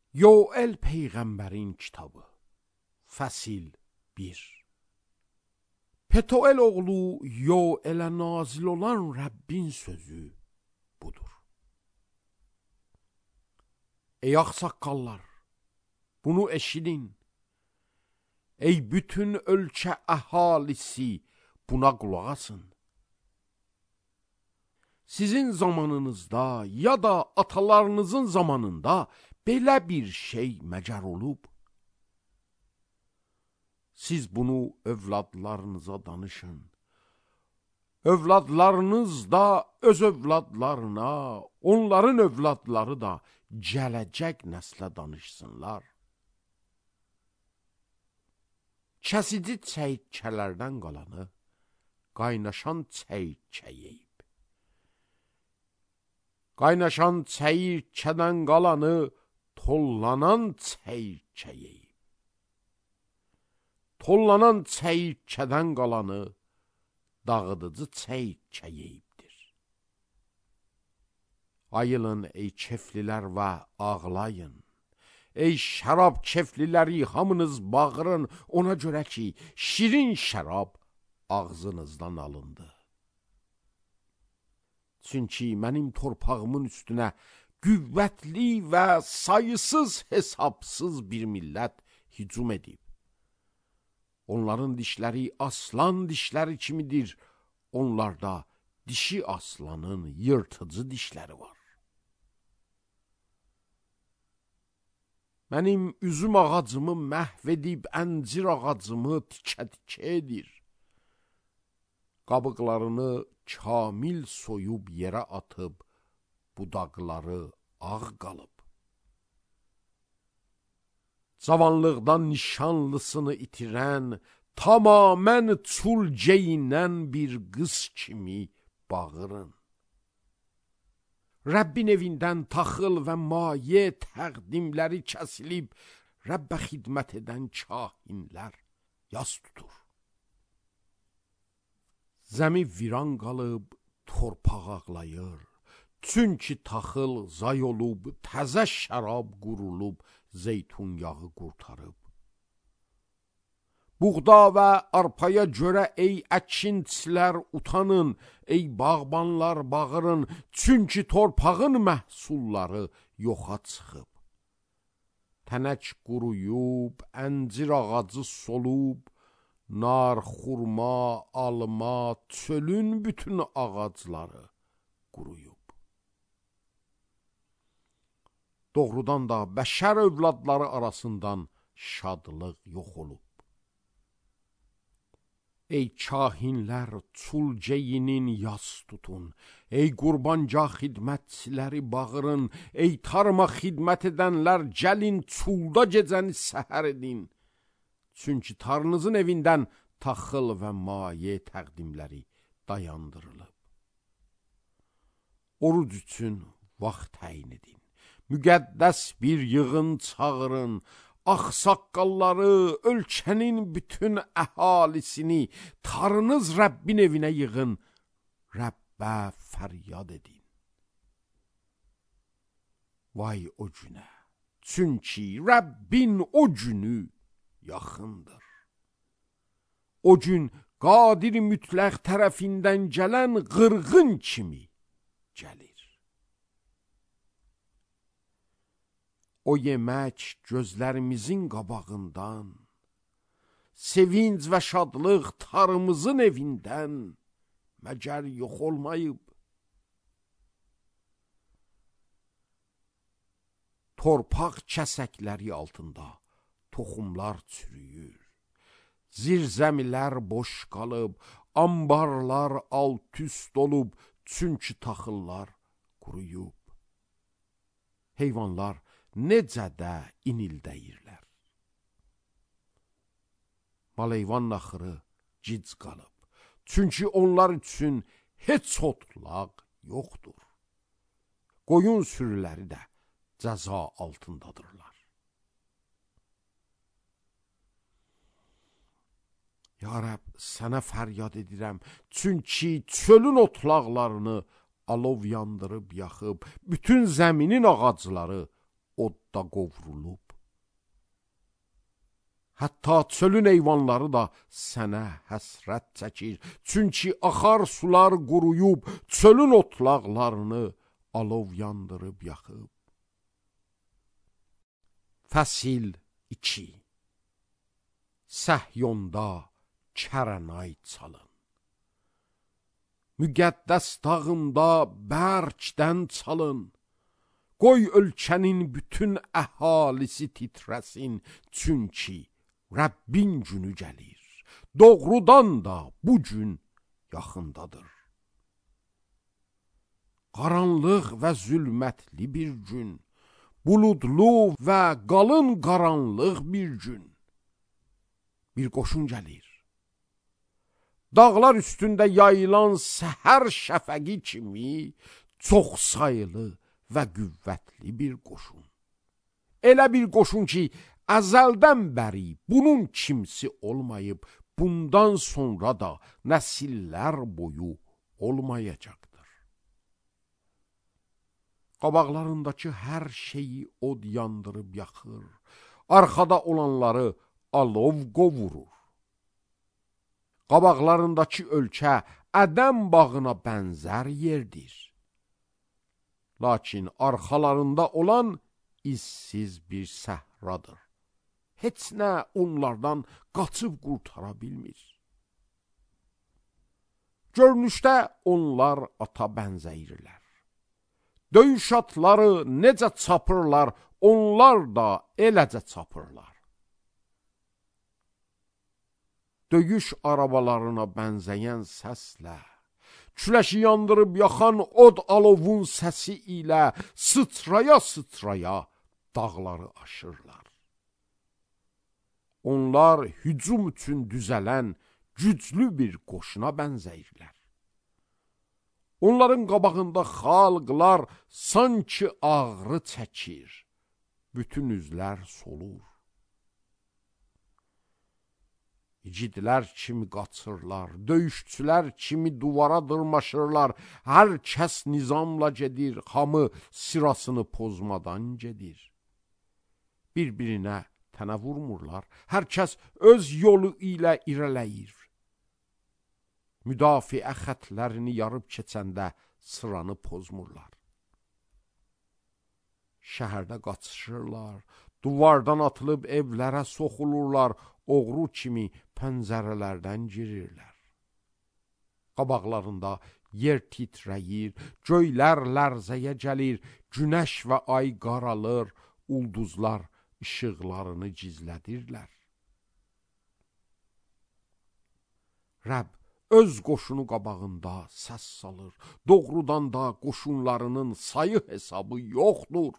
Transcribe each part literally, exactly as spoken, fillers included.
Yoel Peyğəmbərin kitabı Fəsil bir. Petuel oğlu Yoelə nazil olan Rəbbin sözü budur. Ey ağsaqqallar, bunu eşidin. Ey bütün ölkə əhalisi, buna qulaq asın. Sizin zamanınızda ya da atalarınızın zamanında belə bir şey məcər olub. Siz bunu övladlarınıza danışın. Övladlarınız da öz övladlarına, onların övladları da gələcək nəslə danışsınlar. Kəsici çəyirtkələrdən qalanı qaynaşan çəyirtkə yeyib. Qaynaşan çəyirtkədən qalanı tollanan çəyirtkə yeyib. Tollanan çəyirtkədən qalanı dağıdıcı çəyirtkə yeyibdir. Ayılın ey keflilər və ağlayın. Ey şərab kefliləri, hamınız bağırın, ona görə ki, şirin şərab ağzınızdan alındı. Çünki mənim torpağımın üstünə qüvvətli və sayısız hesabsız bir millət hücum edib. Onların dişləri aslan dişləri kimidir, onlarda dişi aslanın yırtıcı dişləri var. Mənim üzüm ağacımı məhv edib, əncir ağacımı tikə-tikə edir. Qabıqlarını kamil soyub yerə atıb, budaqları ağ qalıb. Cavanlıqdan nişanlısını itirən, tamamən çul geyinən bir qız kimi bağırın. Rəbbin evindən taxıl və maye təqdimləri kəsilib, Rəbbə xidmət edən kahinlər yas tutur. Zəmi viran qalıb, torpaq ağlayır. Çünki taxıl zay olub, təzə şərab qurulub, zeytun yağı qurtarıb. Buğda və arpaya görə ey əkinçilər utanın, ey bağbanlar bağırın, çünki torpağın məhsulları yoxa çıxıb. Tənək quruyub, əncir ağacı solub, nar, xurma, alma, çölün bütün ağacları quruyub. Doğrudan da bəşər övladları arasından şadlıq yox olub. Ey kahinlər, çul geyinin yas tutun. Ey qurbancaq xidmətçiləri bağırın. Ey tarıma xidmət edənlər, gəlin çulda gecəni səhər edin. Çünki tarınızın evindən taxıl və maye təqdimləri dayandırılıb. Oruc üçün vaxt təyin edin. Müqəddəs bir yığın çağırın. Ağsaqqalları, ölkənin bütün əhalisini tarınız Rəbbin evinə yığın. Rəbbə fəryad edin. Vay o günə, çünki Rəbbin o günü yaxındır. O gün qadir mütləq tərəfindən gələn qırğın kimi gəlir. O yemək gözlərimizin qabağından, sevinc və şadlıq tarımızın evindən məgər yox olmayıb. Torpaq kəsəkləri altında toxumlar çürüyür. Zirzəmilər boş qalıb, ambarlar alt-üst olub, çünki taxıllar quruyub. Heyvanlar necə də inildəyirlər. Maleyvan naxırı gic qalıb, çünki onlar üçün heç otlaq yoxdur. Qoyun sürüləri də cəza altındadırlar. Ya Rəbb, sənə fəryad edirəm, çünki çölün otlaqlarını alov yandırıb yaxıb, bütün zəminin ağacları odda qovrulub. Hətta çölün heyvanları da sənə həsrət çəkir. Çünki axar sular quruyub, çölün otlaqlarını alov yandırıb yaxıb. Fəsil iki. Səhyonda kərənay çalın. Müqəddəs dağımda bərkdən çalın. Qoy ölkənin bütün əhalisi titrəsin. Çünki Rəbbin günü gəlir. Doğrudan da bu gün yaxındadır. Qaranlıq və zülmətli bir gün, buludlu və qalın qaranlıq bir gün. Bir qoşun gəlir. Dağlar üstündə yayılan səhər şəfəqi kimi çox sayılı və qüvvətli bir qoşun. Elə bir qoşun ki, əzəldən bəri bunun kimsi olmayıb, bundan sonra da nəsillər boyu olmayacaqdır. Qabaqlarındakı hər şeyi od yandırıb yaxır, arxada olanları alov qovurur. Qabaqlarındakı ölkə Ədəm bağına bənzər yerdir. Lakin arxalarında olan izsiz bir səhradır. Heç nə onlardan qaçıb qurtara bilmir. Görünüşdə onlar ata bənzəyirlər. Döyüş atları necə çapırlar, onlar da eləcə çapırlar. Döyüş arabalarına bənzəyən səslə, küləşi yandırıb yaxan od alovun səsi ilə sıçraya-sıçraya dağları aşırlar. Onlar hücum üçün düzələn güclü bir qoşuna bənzəyirlər. Onların qabağında xalqlar sanki ağrı çəkir, bütün üzlər solur. İgidlər kimi qaçırlar, döyüşçülər kimi duvara dırmaşırlar, hər kəs nizamla gedir, hamı sırasını pozmadan gedir. Bir-birinə tənə vurmurlar, hər kəs öz yolu ilə irələyir. Müdafiə xətlərini yarıb keçəndə sıranı pozmurlar. Şəhərdə qaçışırlar, duvardan atılıb evlərə soxulurlar, oğru kimi pəncərələrdən girirlər. Qabaqlarında yer titrəyir, göylər lərzəyə gəlir, günəş və ay qaralır, ulduzlar işıqlarını gizlədirlər. Rəbb öz qoşunu qabağında səs salır, doğrudan da qoşunlarının sayı hesabı yoxdur.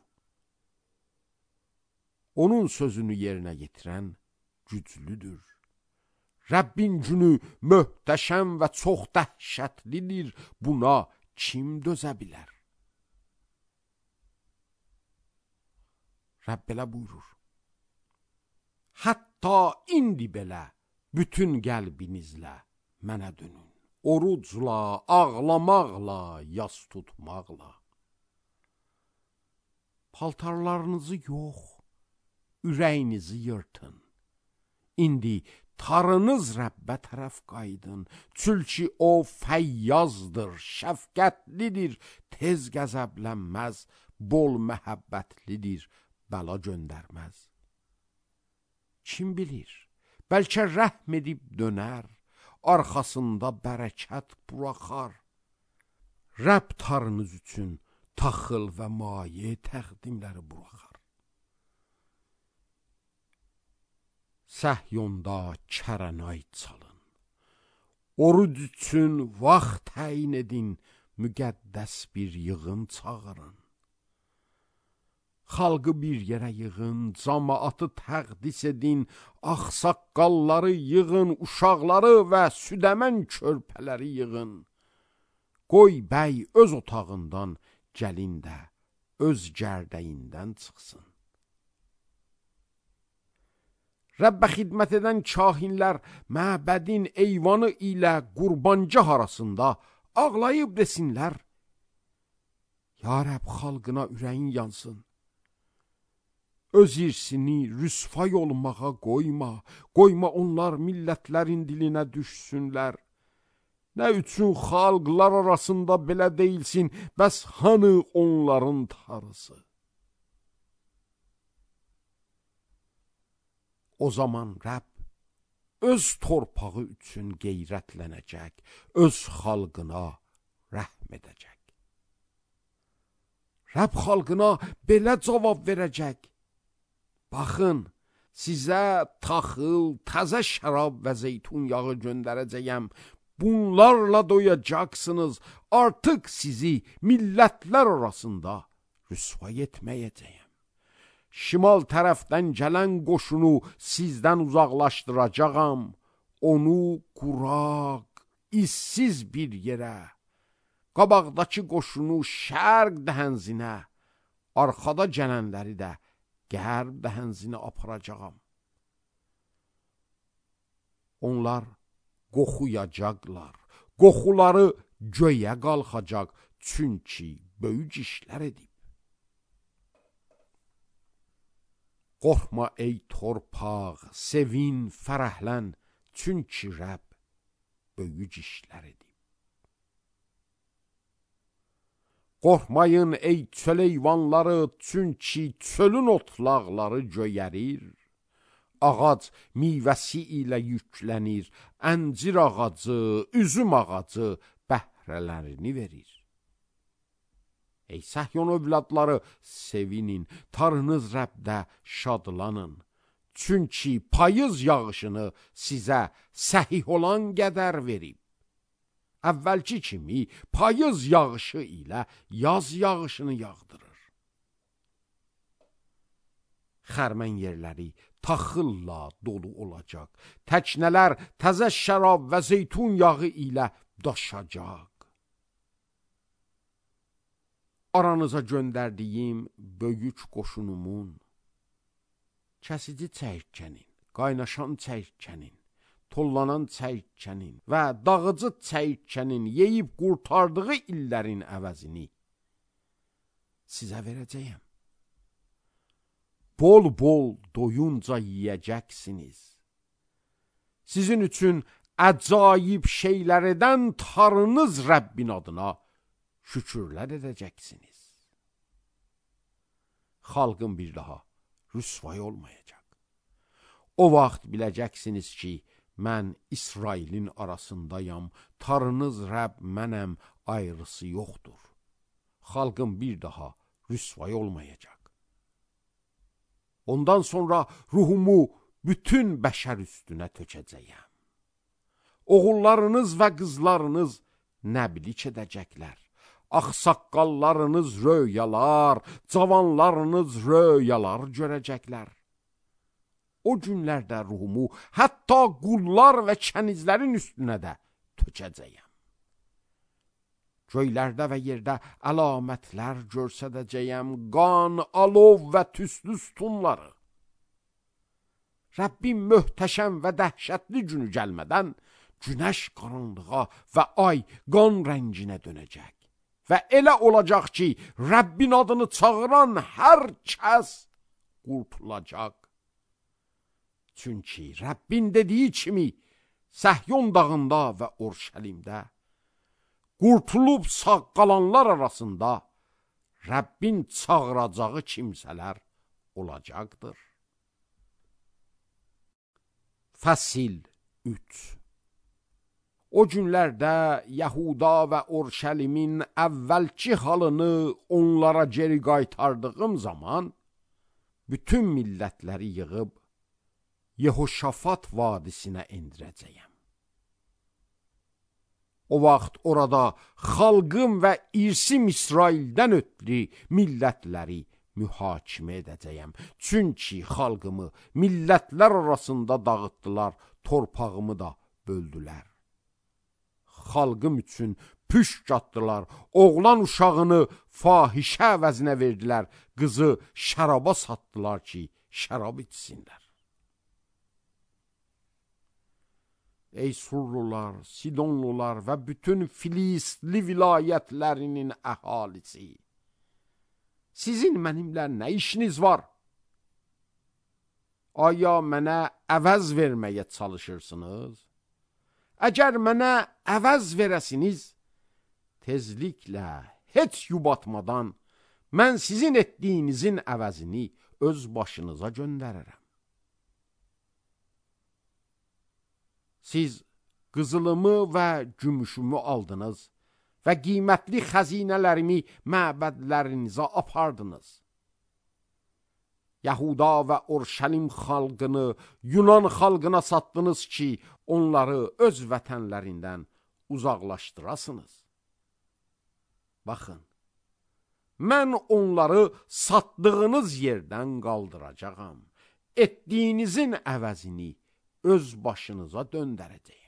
Onun sözünü yerinə yetirən güclüdür. Rəbbin günü möhtəşəm və çox dəhşətlidir. Buna kim dözə bilər? Rəbb belə buyurur. Hətta indi belə bütün qəlbinizlə mənə dönün. Orucla, ağlamaqla, yas tutmaqla. Paltarlarınızı yox, ürəyinizi yırtın. İndi tarınız Rəbbə tərəf qaydın. Çünki o fəyyazdır, şəfqətlidir, tez qəzəblənməz, bol məhəbbətlidir, bəla göndərməz. Kim bilir, bəlkə rəhm edib dönər, arxasında bərəkət buraxar. Rəbb tarınız üçün taxıl və maye təqdimləri buraxar. Səhyonda kərənay çalın. Oruc üçün vaxt təyin edin, müqəddəs bir yığın çağırın. Xalqı bir yerə yığın, cəmaatı təqdis edin, ağsaqqalları yığın, uşaqları və südəmən körpələri yığın. Qoy bəy öz otağından, gəlin də öz gərdəyindən çıxsın. Rəbbə xidmət edən kahinlər məbədin eyvanı ilə qurbancaq arasında ağlayıb desinlər: Ya Rəbb, xalqına ürəyin yansın. öz irsini rüsvay olmağa qoyma, qoyma onlar millətlərin dilinə düşsünlər. Nə üçün xalqlar arasında belə deyilsin, bəs hanı onların tarısı? O zaman Rəbb öz torpağı üçün qeyrətlənəcək, öz xalqına rəhm edəcək. Rəbb xalqına belə cavab verəcək: baxın, sizə taxıl, təzə şərab və zeytun yağı göndərəcəyəm. Bunlarla doyacaqsınız. Artıq sizi millətlər arasında rüsvay etməyəcəyəm. Şimal tərəfdən gələn qoşunu sizdən uzaqlaşdıracağam. Onu quraq, işsiz bir yerə, qabaqdakı qoşunu şərq dəhənzinə, arxada gələnləri də qərb dəhənzinə aparacağam. Onlar qoxuyacaqlar, qoxuları göyə qalxacaq, çünki böyük işlər edib. Qorxma ey torpaq, sevin, fərəhlən, çünki Rəbb böyük işlər edib. Qorxmayın ey çöl heyvanları, çünki çölün otlaqları göyərir. Ağac meyvəsi ilə yüklənir, əncir ağacı, üzüm ağacı bəhrələrini verir. Ey Səhyon övladları, sevinin, tarınız Rəbdə şadlanın. Çünki payız yağışını sizə səhih olan qədər verib. Əvvəlki kimi payız yağışı ilə yaz yağışını yağdırır. Xərmən yerləri taxılla dolu olacaq. Təknələr təzə şərab və zeytun yağı ilə daşacaq. Aranıza göndərdiyim böyük qoşunumun kəsici çəyirtkənin, qaynaşan çəyirtkənin, tollanan çəyirtkənin və dağıcı çəyirtkənin yeyib qurtardığı illərin əvəzini sizə verəcəyəm. Bol-bol doyunca yiyəcəksiniz. Sizin üçün əcaib şeylər edən tarınız Rəbbin adına şükürlər edəcəksiniz. Xalqın bir daha rüsvay olmayacaq. O vaxt biləcəksiniz ki, mən İsrailin arasındayam, tarınız Rəbb mənəm, ayrısı yoxdur. Xalqın bir daha rüsvay olmayacaq. Ondan sonra ruhumu bütün bəşər üstünə tökəcəyəm. Oğullarınız və qızlarınız nəbilik edəcəklər. Ağsaqqallarınız röyalar, cavanlarınız röyalar görəcəklər. O günlərdə ruhumu hətta qullar və kənizlərin üstünə də tökəcəyəm. Göylərdə və yerdə əlamətlər görsədəcəyəm, qan, alov və tüstü sütunları. Rəbbim möhtəşəm və dəhşətli günü gəlmədən günəş qaranlığa və ay qan rənginə dönəcək. Və elə olacaq ki, Rəbbin adını çağıran hər kəs qurtulacaq. Çünki Rəbbin dediyi kimi Səhyon dağında və Orşəlimdə qurtulub sağ qalanlar arasında Rəbbin çağıracağı kimsələr olacaqdır. Fəsil üç. O günlərdə Yahuda və Orşəlimin əvvəlki halını onlara geri qaytardığım zaman bütün millətləri yığıb Yehoşafat vadisinə endirəcəyəm. O vaxt orada xalqım və irsim İsraildən ötürü millətləri mühakimə edəcəyəm. Çünki xalqımı millətlər arasında dağıtdılar, torpağımı da böldülər. Xalqım üçün püşk atdılar, oğlan uşağını fahişə əvəzinə verdilər, qızı şəraba satdılar ki, şərab içsinlər. Ey Surlular, Sidonlular və bütün Filistli vilayətlərinin əhalisi, sizin mənimlə nə işiniz var? Aya mənə əvəz verməyə çalışırsınız? Əgər mənə əvəz verəsiniz, tezliklə, heç yubatmadan, mən sizin etdiyinizin əvəzini öz başınıza göndərərəm. Siz qızılımı və gümüşümü aldınız və qiymətli xəzinələrimi məbədlərinizə apardınız. Yahuda və Urşəlim xalqını Yunan xalqına satdınız ki, onları öz vətənlərindən uzaqlaşdırasınız. Baxın, mən onları satdığınız yerdən qaldıracağam. Etdiyinizin əvəzini öz başınıza döndərəcəyim.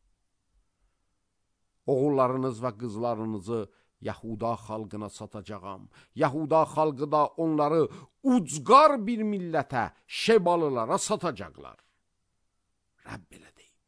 Oğullarınız və qızlarınızı Yahuda xalqına satacağam. Yahuda xalqı da onları ucqar bir millətə, şebalılara satacaqlar. Rəbb belə deyib.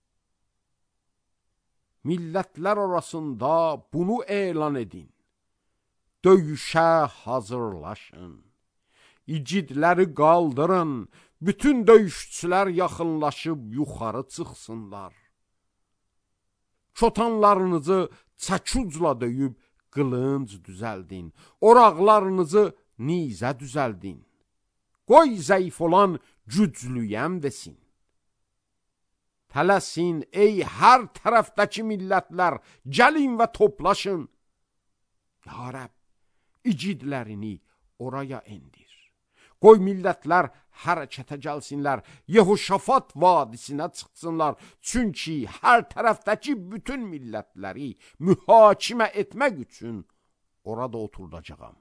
Millətlər arasında bunu elan edin. Döyüşə hazırlaşın. İgidləri qaldırın. Bütün döyüşçülər yaxınlaşıb yuxarı çıxsınlar. Çotanlarınızı çəkucla döyüb qılınc düzəldin. Oraqlarınızı nizə düzəldin. Qoy zəif olan güclüyəm desin. Tələsin ey hər tərəfdəki millətlər, gəlin və toplaşın. Ya Rəbb, igidlərini oraya endir. Qoy millətlər hərəkətə gəlsinlər, Yehoşafat vadisinə çıxsınlar. Çünki hər tərəfdəki bütün millətləri mühakimə etmək üçün orada oturdacağam.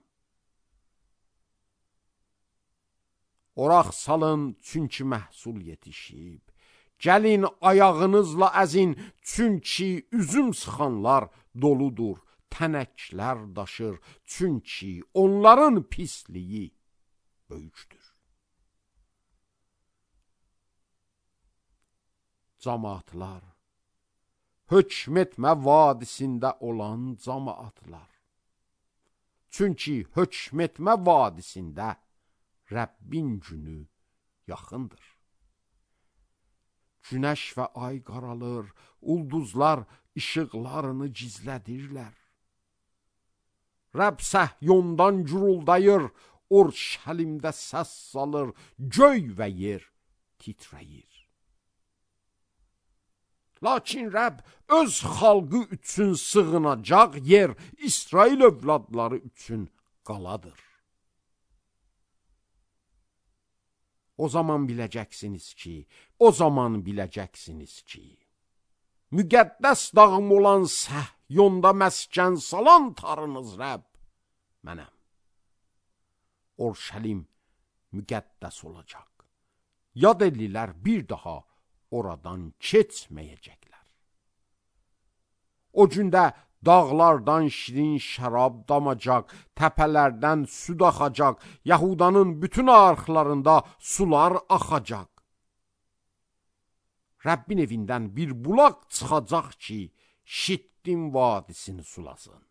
Oraq salın, çünki məhsul yetişib. Gəlin ayağınızla əzin, çünki üzüm sıxanlar doludur. Tənəklər daşır, çünki onların pisliyi böyükdür. Camaatlar, hökm etmə vadisində olan camaatlar. Çünki hökm etmə vadisində Rəbbin günü yaxındır. Günəş və ay qaralır, ulduzlar işıqlarını gizlədirlər. Rəbb Səhyondan guruldayır, Urşəlimdə səs salır, göy və yer titrəyir. Lakin Rəbb öz xalqı üçün sığınacaq yer, İsrail övladları üçün qaladır. O zaman biləcəksiniz ki, o zaman biləcəksiniz ki, müqəddəs dağım olan Səhyonda məskən salan tarınız Rəbb mənəm. Urşəlim müqəddəs olacaq. Yad ellilər bir daha oradan keçməyəcəklər. O gündə dağlardan şirin şərab damacaq, təpələrdən süd axacaq, Yahudanın bütün arxlarında sular axacaq. Rəbbin evindən bir bulaq çıxacaq ki, Şittim vadisini sulasın.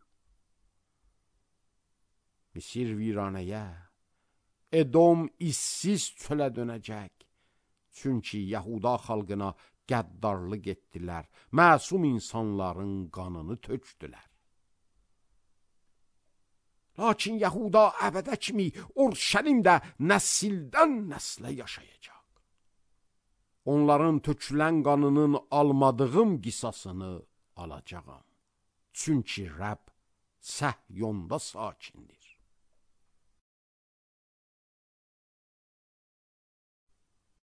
Misir viranəyə, Edom işsiz çölə dönəcək. Çünki Yahuda xalqına qəddarlıq etdilər, məsum insanların qanını tökdülər. Lakin Yahuda əbədə kimi, Urşəlimdə nəsildən nəslə yaşayacaq. Onların tökülən qanının almadığım qisasını alacağam. Çünki Rəbb Səhyonda sakindir.